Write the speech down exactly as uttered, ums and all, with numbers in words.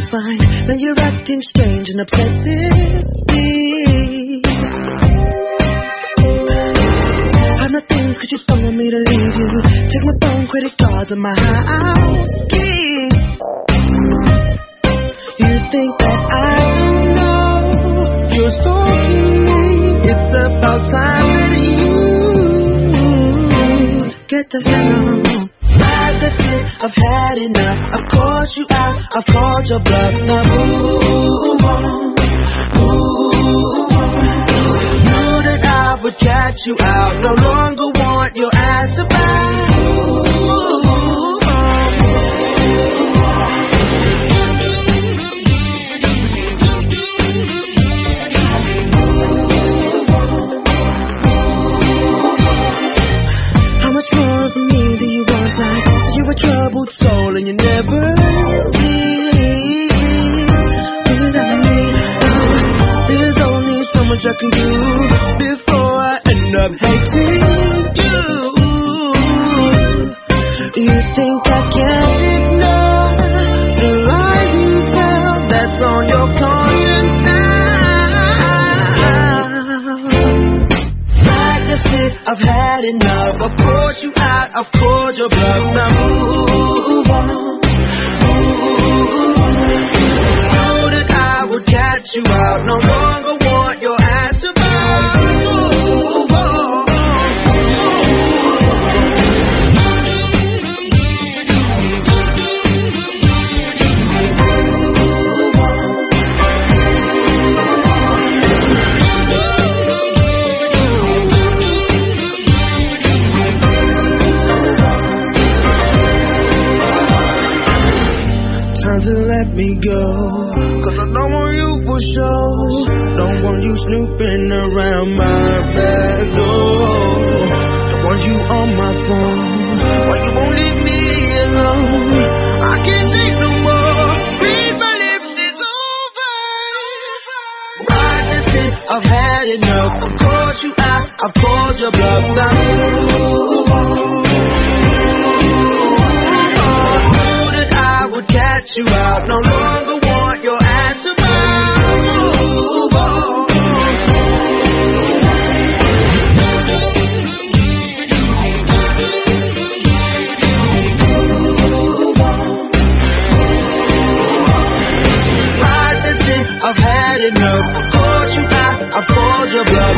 fine. Now you're acting strange and obsessive. I'm not things cause you don't want me to leave you. Take my phone, credit cards, and my house key. You think that I don't know you're stalking me. It's about time that you get the hell on. That's it, I've had enough. I've called you out, I've called your bluff. Now move on, move on. Knew that I would catch you out. No longer want your ass about. Move on, move on. How much more of me do you want? Like you're a troubled soul and you never see what I mean. There's only so much I can do before I end up hating you. You think I can't ignore the lies you tell that's on your conscience now. Like I said, I've had enough. I've poured you out, I've poured your blood. Now move on, move on. Know that I would catch you out. No longer want your ass about. Move on. Time to let me go, cause I don't want you for show. Don't want you snooping around my back door. Don't want you on my phone. Why you won't leave me alone? I can't take no more. Read my lips, it's over. Right, that's it, I've had enough. I've called you out, I've called your bluff. Now move on. Catch you out, no longer want your ass about. Move on. Move on. Right, that's it, I've had enough. I've called you out, I've called your bluff.